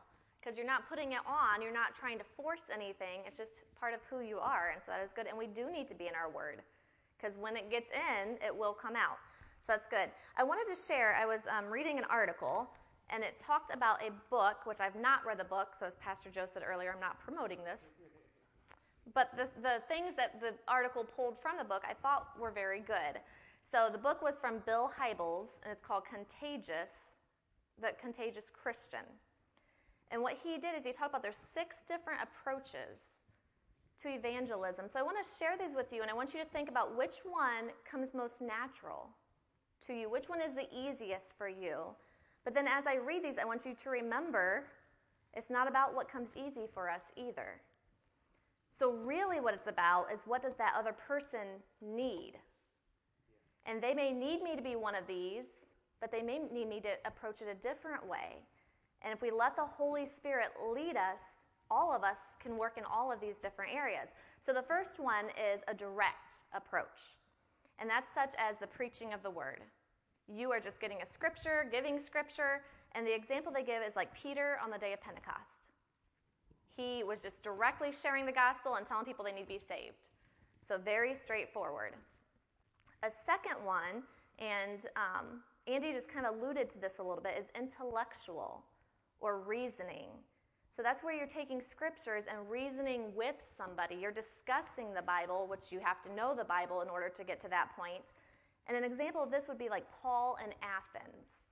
A: because you're not putting it on. You're not trying to force anything. It's just part of who you are, and so that is good. And we do need to be in our word, because when it gets in, it will come out. So that's good. I wanted to share, I was reading an article, and it talked about a book, which I've not read the book, so as Pastor Joe said earlier, I'm not promoting this. But the things that the article pulled from the book I thought were very good. So the book was from Bill Hybels, and it's called Contagious, The Contagious Christian. And what he did is he talked about there's 6 different approaches to evangelism. So I want to share these with you, and I want you to think about which one comes most natural to you, which one is the easiest for you. But then as I read these, I want you to remember it's not about what comes easy for us either. So really what it's about is, what does that other person need? And they may need me to be one of these, but they may need me to approach it a different way. And if we let the Holy Spirit lead us, all of us can work in all of these different areas. So the first one is a direct approach. And that's such as the preaching of the word. You are just getting a scripture, giving scripture, and the example they give is like Peter on the day of Pentecost. He was just directly sharing the gospel and telling people they need to be saved. So very straightforward. A second one, and Andy just kind of alluded to this a little bit, is intellectual or reasoning. So that's where you're taking scriptures and reasoning with somebody. You're discussing the Bible, which you have to know the Bible in order to get to that point. And an example of this would be like Paul in Athens.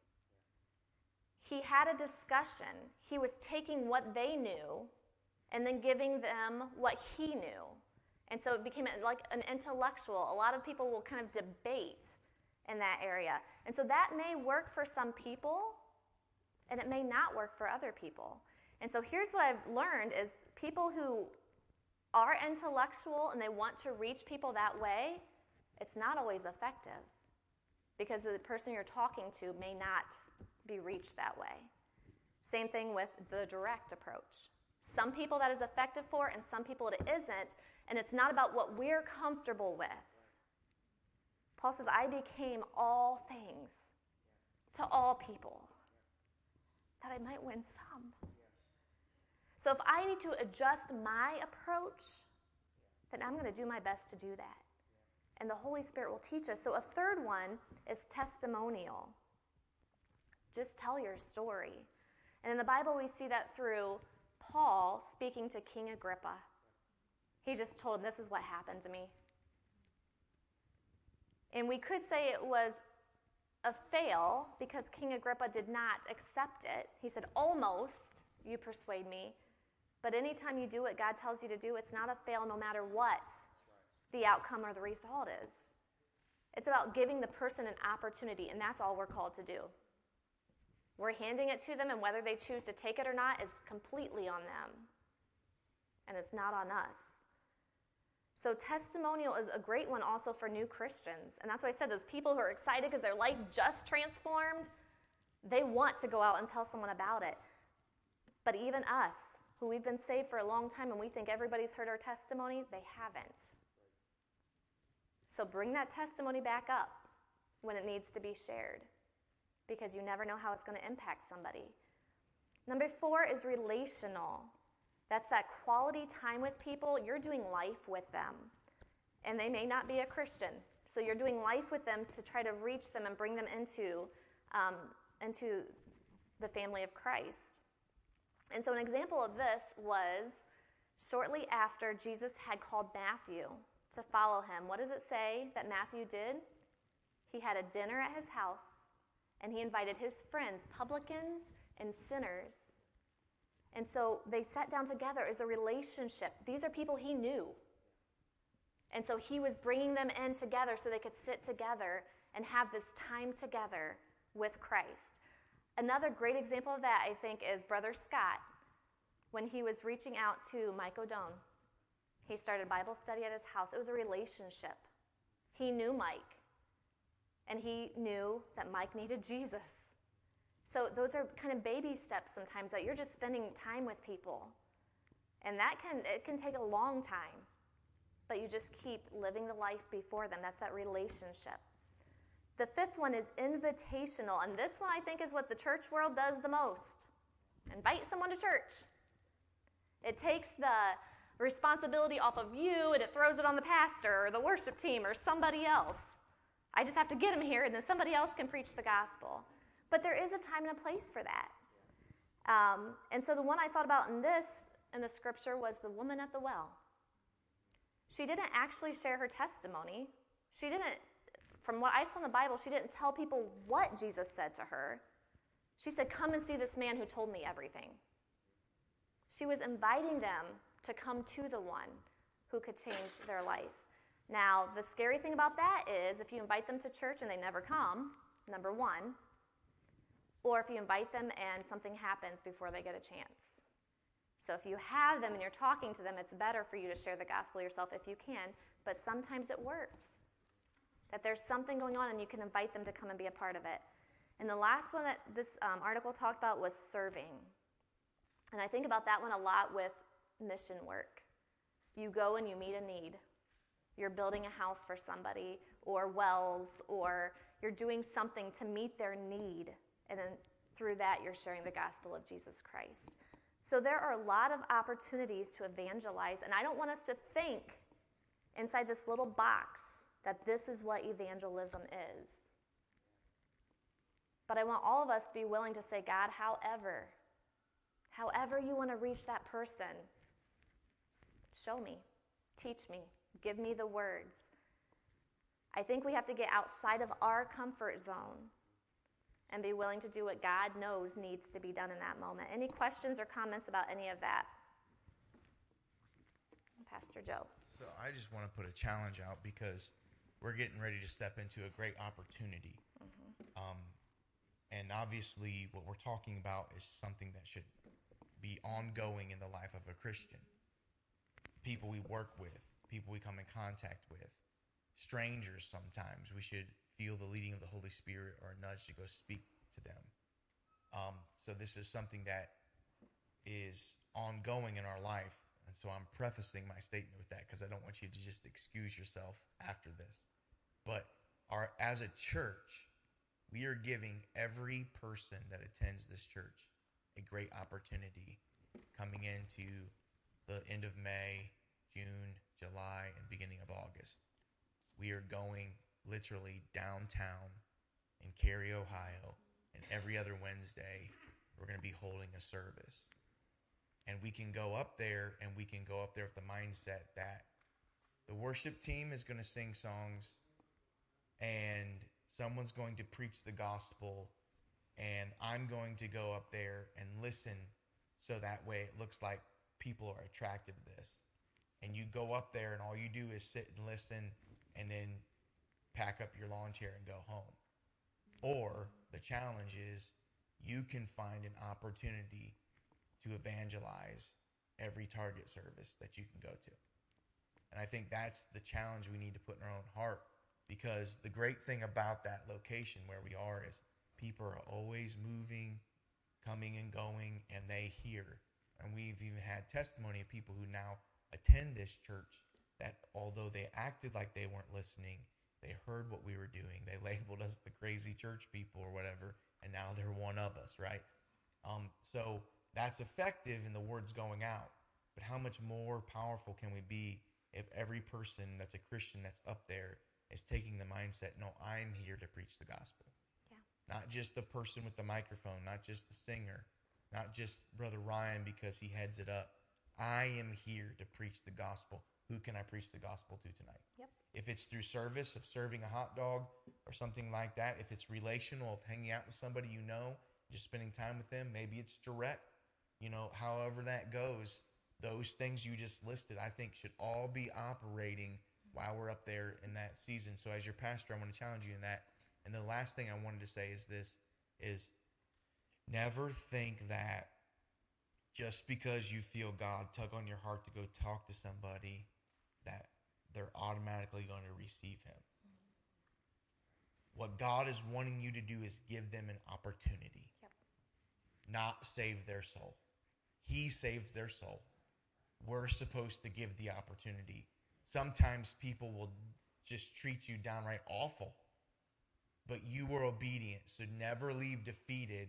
A: He had a discussion. He was taking what they knew and then giving them what he knew. And so it became like an intellectual. A lot of people will kind of debate in that area. And so that may work for some people, and it may not work for other people. And so here's what I've learned is people who are intellectual and they want to reach people that way, it's not always effective, because the person you're talking to may not be reached that way. Same thing with the direct approach. Some people that is effective for, and some people it isn't, and it's not about what we're comfortable with. Paul says, I became all things to all people, that I might win some. So if I need to adjust my approach, then I'm going to do my best to do that. And the Holy Spirit will teach us. So a third one is testimonial. Just tell your story. And in the Bible, we see that through Paul speaking to King Agrippa. He just told him, this is what happened to me. And we could say it was a fail because King Agrippa did not accept it. He said, almost, you persuade me. But anytime you do what God tells you to do, it's not a fail no matter what the outcome or the result is. It's about giving the person an opportunity, and that's all we're called to do. We're handing it to them, and whether they choose to take it or not is completely on them. And it's not on us. So testimonial is a great one also for new Christians. And that's why I said those people who are excited because their life just transformed, they want to go out and tell someone about it. But even us, who we've been saved for a long time and we think everybody's heard our testimony, they haven't. So bring that testimony back up when it needs to be shared, because you never know how it's going to impact somebody. Number 4 is relational. That's that quality time with people. You're doing life with them, and they may not be a Christian. So you're doing life with them to try to reach them and bring them into the family of Christ. And so an example of this was shortly after Jesus had called Matthew to follow him. What does it say that Matthew did? He had a dinner at his house, and he invited his friends, publicans and sinners. And so they sat down together as a relationship. These are people he knew. And so he was bringing them in together so they could sit together and have this time together with Christ. Another great example of that, I think, is Brother Scott. When he was reaching out to Mike O'Done, he started Bible study at his house. It was a relationship. He knew Mike, and he knew that Mike needed Jesus. So those are kind of baby steps sometimes, that you're just spending time with people. And it can take a long time, but you just keep living the life before them. That's that relationship. The 5th one is invitational, and this one I think is what the church world does the most. Invite someone to church. It takes the responsibility off of you and it throws it on the pastor or the worship team or somebody else. I just have to get them here and then somebody else can preach the gospel. But there is a time and a place for that. And so the one I thought about in the scripture was the woman at the well. She didn't actually share her testimony. She didn't, from what I saw in the Bible, she didn't tell people what Jesus said to her. She said, come and see this man who told me everything. She was inviting them to come to the one who could change their life. Now, the scary thing about that is if you invite them to church and they never come, number one, or if you invite them and something happens before they get a chance. So if you have them and you're talking to them, it's better for you to share the gospel yourself if you can, but sometimes it works. That there's something going on and you can invite them to come and be a part of it. And the last one that this article talked about was serving. And I think about that one a lot with mission work. You go and you meet a need. You're building a house for somebody or wells, or you're doing something to meet their need. And then through that, you're sharing the gospel of Jesus Christ. So there are a lot of opportunities to evangelize. And I don't want us to think inside this little box that this is what evangelism is. But I want all of us to be willing to say, God, however you want to reach that person, show me, teach me, give me the words. I think we have to get outside of our comfort zone and be willing to do what God knows needs to be done in that moment. Any questions or comments about any of that? Pastor Joe.
I: So I just want to put a challenge out because we're getting ready to step into a great opportunity. And obviously what we're talking about is something that should be ongoing in the life of a Christian. People we work with, people we come in contact with, strangers sometimes. We should feel the leading of the Holy Spirit or a nudge to go speak to them. So this is something that is ongoing in our life. And so I'm prefacing my statement with that because I don't want you to just excuse yourself after this. But as a church, we are giving every person that attends this church a great opportunity coming into the end of May, June, July, and beginning of August. We are going literally downtown in Cary, Ohio, and every other Wednesday we're going to be holding a service. And we can go up there, and we can go up there with the mindset that the worship team is going to sing songs, and someone's going to preach the gospel, and I'm going to go up there and listen so that way it looks like people are attracted to this. And you go up there and all you do is sit and listen and then pack up your lawn chair and go home. Or the challenge is you can find an opportunity to evangelize every Target service that you can go to. And I think that's the challenge we need to put in our own heart, because the great thing about that location where we are is people are always moving, coming and going, and they hear. And we've even had testimony of people who now attend this church that although they acted like they weren't listening, they heard what we were doing. They labeled us the crazy church people or whatever, and now they're one of us, right? So that's effective in the words going out. But how much more powerful can we be if every person that's a Christian that's up there is taking the mindset, no, I'm here to preach the gospel. Yeah. Not just the person with the microphone, not just the singer, not just Brother Ryan because he heads it up. I am here to preach the gospel. Who can I preach the gospel to tonight?
A: Yep.
I: If it's through service of serving a hot dog or something like that, if it's relational of hanging out with somebody you know, just spending time with them, maybe it's direct. However that goes, those things you just listed, I think should all be operating while we're up there in that season. So as your pastor, I want to challenge you in that. And the last thing I wanted to say is this, is never think that just because you feel God tug on your heart to go talk to somebody, that they're automatically going to receive him. What God is wanting you to do is give them an opportunity, not save their soul. He saves their soul. We're supposed to give the opportunity. Sometimes people will just treat you downright awful, but you were obedient. So never leave defeated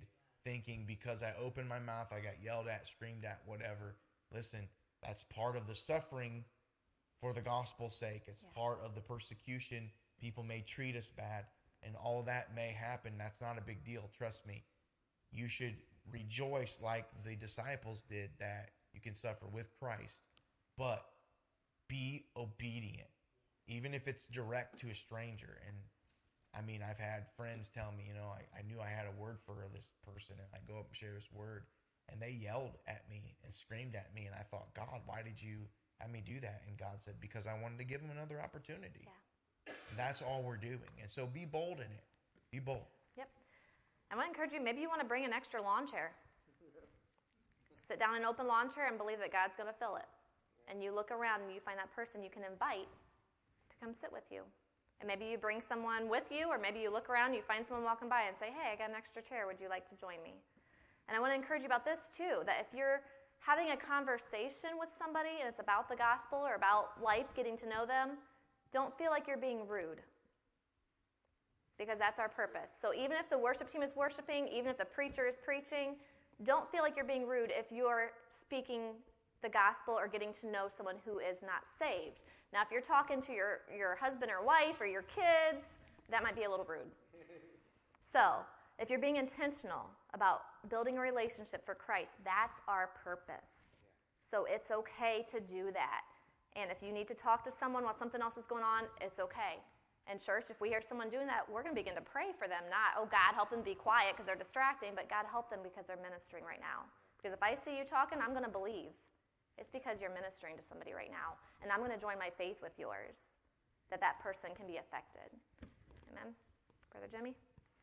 I: thinking because I opened my mouth, I got yelled at, screamed at, whatever. Listen, that's part of the suffering for the gospel's sake. It's part of the persecution. People may treat us bad, and all that may happen. That's not a big deal. Trust me. You should rejoice like the disciples did that you can suffer with Christ, but be obedient, even if it's direct to a stranger. And I mean, I've had friends tell me, I knew I had a word for this person, and I go up and share this word, and they yelled at me and screamed at me, and I thought, God, why did you have me do that? And God said, because I wanted to give them another opportunity. Yeah. That's all we're doing. And so be bold in it. Be bold.
A: Yep. I want to encourage you, maybe you want to bring an extra lawn chair. Sit down in an open lawn chair and believe that God's going to fill it. And you look around and you find that person you can invite to come sit with you. And maybe you bring someone with you, or maybe you look around, you find someone walking by and say, hey, I got an extra chair. Would you like to join me? And I want to encourage you about this too, that if you're having a conversation with somebody and it's about the gospel or about life, getting to know them, don't feel like you're being rude, because that's our purpose. So even if the worship team is worshiping, even if the preacher is preaching, don't feel like you're being rude if you're speaking the gospel or getting to know someone who is not saved. Now, if you're talking to your husband or wife or your kids, that might be a little rude. So if you're being intentional about building a relationship for Christ, that's our purpose. So it's okay to do that. And if you need to talk to someone while something else is going on, it's okay. And church, if we hear someone doing that, we're going to begin to pray for them. Not, oh, God, help them be quiet because they're distracting, but God, help them because they're ministering right now. Because if I see you talking, I'm going to believe. It's because you're ministering to somebody right now. And I'm going to join my faith with yours, that person can be affected. Amen? Brother Jimmy?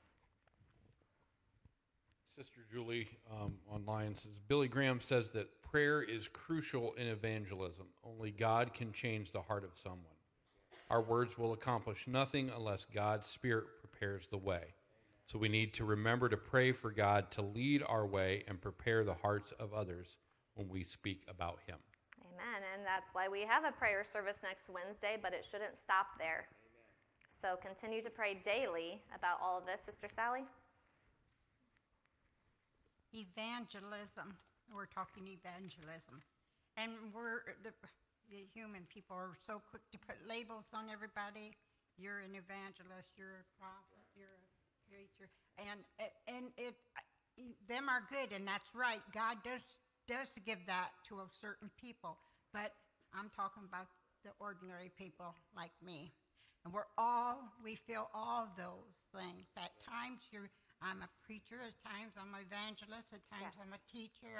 N: Sister Julie online says, Billy Graham says that prayer is crucial in evangelism. Only God can change the heart of someone. Our words will accomplish nothing unless God's Spirit prepares the way. So we need to remember to pray for God to lead our way and prepare the hearts of others when we speak about Him.
A: Amen. And that's why we have a prayer service next Wednesday, but it shouldn't stop there. Amen. So continue to pray daily about all of this. Sister Sally?
D: Evangelism. We're talking evangelism. And the human people are so quick to put labels on everybody. You're an evangelist, you're a prophet, you're a preacher. And them are good, and that's right. God does give that to a certain people. But I'm talking about the ordinary people like me. And we feel all those things. At times I'm a preacher, at times I'm an evangelist, at times I'm a teacher,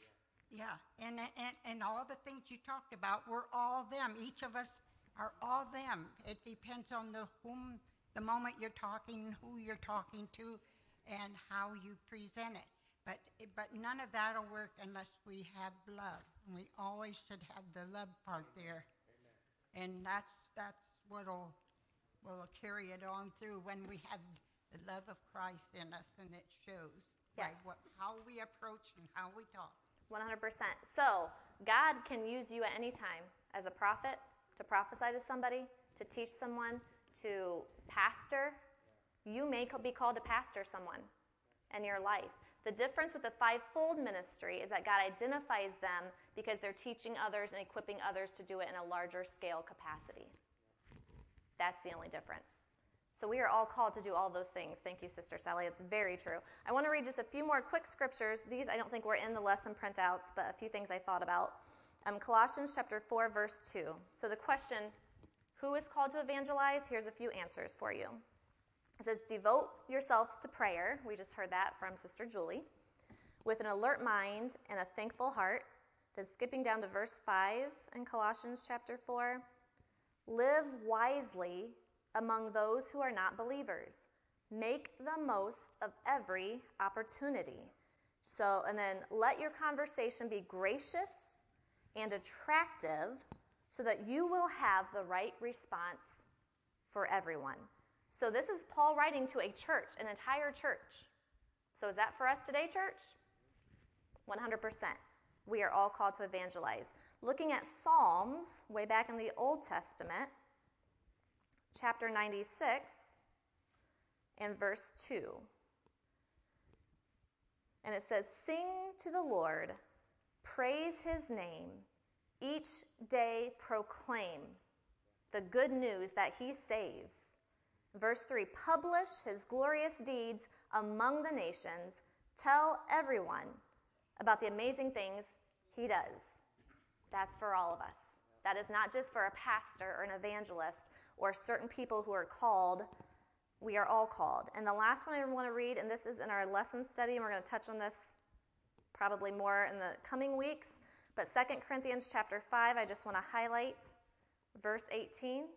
D: and all the things you talked about, we're all them. Each of us are all them. It depends on the moment you're talking, who you're talking to, and how you present it. But none of that will work unless we have love. And we always should have the love part there. Amen. And that's what will carry it on through when we have the love of Christ in us, and it shows.
A: Yes.
D: Right, how we approach and how we talk.
A: 100%. So God can use you at any time as a prophet, to prophesy to somebody, to teach someone, to pastor. You may be called to pastor someone in your life. The difference with the fivefold ministry is that God identifies them because they're teaching others and equipping others to do it in a larger scale capacity. That's the only difference. So we are all called to do all those things. Thank you, Sister Sally. It's very true. I want to read just a few more quick scriptures. These I don't think were in the lesson printouts, but a few things I thought about. Colossians chapter 4, verse 2. So the question, who is called to evangelize? Here's a few answers for you. It says, devote yourselves to prayer. We just heard that from Sister Julie. With an alert mind and a thankful heart. Then skipping down to verse 5 in Colossians chapter 4. Live wisely among those who are not believers. Make the most of every opportunity. And then let your conversation be gracious and attractive so that you will have the right response for everyone. So this is Paul writing to a church, an entire church. So is that for us today, church? 100%. We are all called to evangelize. Looking at Psalms, way back in the Old Testament, chapter 96 and verse 2. And it says, "Sing to the Lord, praise his name, each day proclaim the good news that he saves." Verse 3, "Publish his glorious deeds among the nations. Tell everyone about the amazing things he does." That's for all of us. That is not just for a pastor or an evangelist or certain people who are called. We are all called. And the last one I want to read, and this is in our lesson study, and we're going to touch on this probably more in the coming weeks, but 2 Corinthians chapter 5, I just want to highlight verse 18.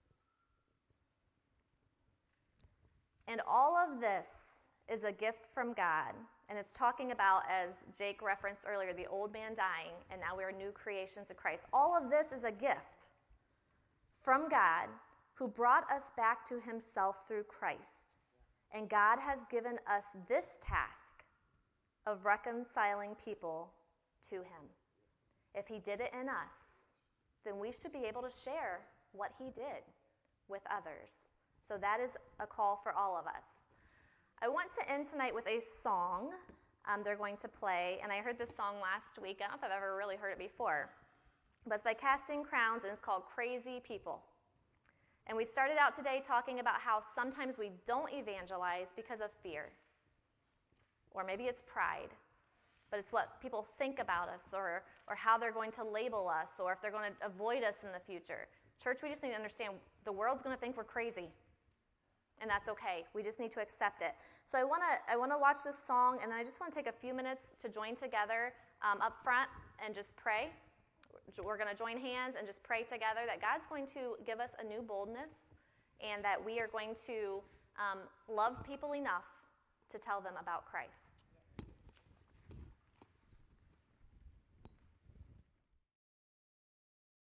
A: "And all of this is a gift from God." And it's talking about, as Jake referenced earlier, the old man dying, and now we are new creations of Christ. All of this is a gift from God, who brought us back to himself through Christ. And God has given us this task of reconciling people to him. If he did it in us, then we should be able to share what he did with others. So that is a call for all of us. I want to end tonight with a song they're going to play. And I heard this song last week. I don't know if I've ever really heard it before. But it's by Casting Crowns, and it's called "Crazy People." And we started out today talking about how sometimes we don't evangelize because of fear. Or maybe it's pride. But it's what people think about us, or how they're going to label us, or if they're going to avoid us in the future. Church, we just need to understand the world's going to think we're crazy. And that's okay. We just need to accept it. So I want to watch this song, and then I just want to take a few minutes to join together up front and just pray. We're going to join hands and just pray together that God's going to give us a new boldness, and that we are going to love people enough to tell them about Christ.